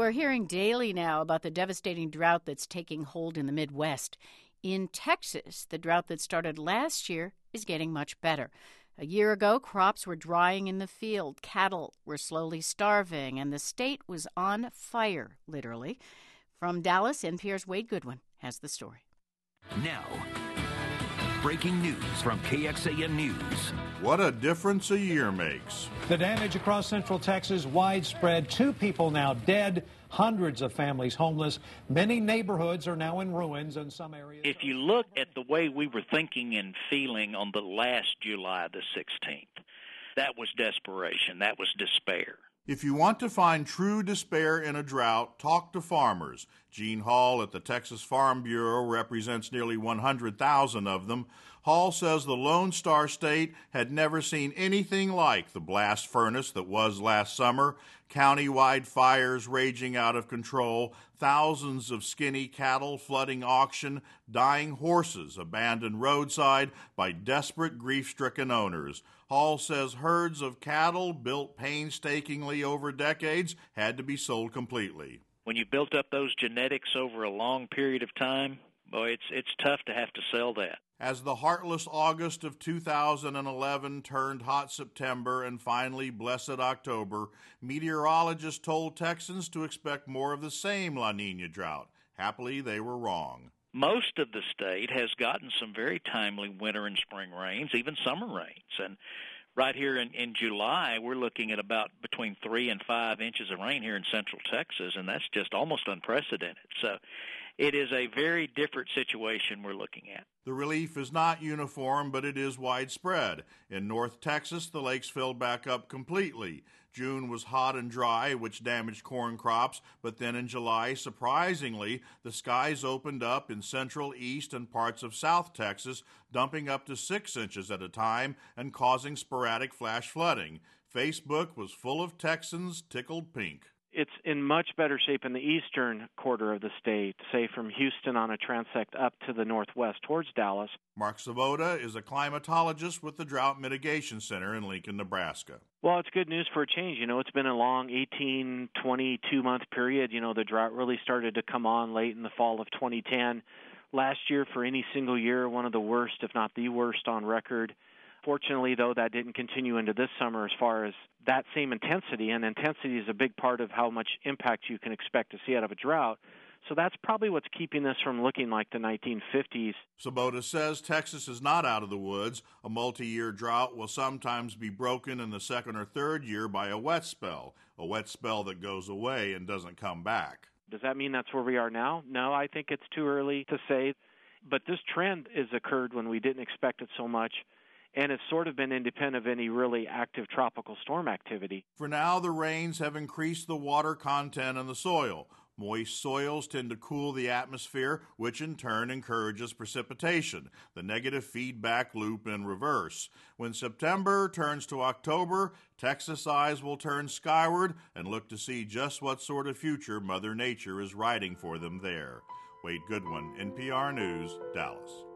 we're hearing daily now about the devastating drought that's taking hold in the Midwest. In Texas, the drought that started last year is getting much better. A year ago, crops were drying in the field, cattle were slowly starving, and the state was on fire, literally. From Dallas, NPR's Wade Goodwin has the story. Now, breaking news from KXAN News. What a difference a year makes. The damage across central Texas widespread. 2 people now dead, hundreds of families homeless. Many neighborhoods are now in ruins in some areas. If you look at the way we were thinking and feeling on the last July the 16th, that was desperation. That was despair. If you want to find true despair in a drought, talk to farmers. Gene Hall at the Texas Farm Bureau represents nearly 100,000 of them. Hall says the Lone Star State had never seen anything like the blast furnace that was last summer. County-wide fires raging out of control, thousands of skinny cattle flooding auction, dying horses abandoned roadside by desperate, grief-stricken owners. Hall says herds of cattle built painstakingly over decades had to be sold completely. When you built up those genetics over a long period of time, boy, it's tough to have to sell that. As the heartless August of 2011 turned hot September and finally blessed October, meteorologists told Texans to expect more of the same La Niña drought. Happily, they were wrong. Most of the state has gotten some very timely winter and spring rains, even summer rains. And right here in July, we're looking at about between 3 and 5 inches of rain here in central Texas, and that's just almost unprecedented. So it is a very different situation we're looking at. The relief is not uniform, but it is widespread. In North Texas, the lakes filled back up completely. June was hot and dry, which damaged corn crops, but then in July, surprisingly, the skies opened up in central, east, and parts of South Texas, dumping up to 6 inches at a time and causing sporadic flash flooding. Facebook was full of Texans tickled pink. It's in much better shape in the eastern quarter of the state, say from Houston on a transect up to the northwest towards Dallas. Mark Svoboda is a climatologist with the Drought Mitigation Center in Lincoln, Nebraska. Well, it's good news for a change. It's been a long 18, 22-month period. The drought really started to come on late in the fall of 2010. Last year, for any single year, one of the worst, if not the worst, on record. Fortunately, though, that didn't continue into this summer as far as that same intensity, and intensity is a big part of how much impact you can expect to see out of a drought. So that's probably what's keeping this from looking like the 1950s. Svoboda says Texas is not out of the woods. A multi-year drought will sometimes be broken in the second or third year by a wet spell that goes away and doesn't come back. Does that mean that's where we are now? No, I think it's too early to say. But this trend has occurred when we didn't expect it so much. And it's sort of been independent of any really active tropical storm activity. For now, the rains have increased the water content in the soil. Moist soils tend to cool the atmosphere, which in turn encourages precipitation, the negative feedback loop in reverse. When September turns to October, Texas eyes will turn skyward and look to see just what sort of future Mother Nature is writing for them there. Wade Goodwin, NPR News, Dallas.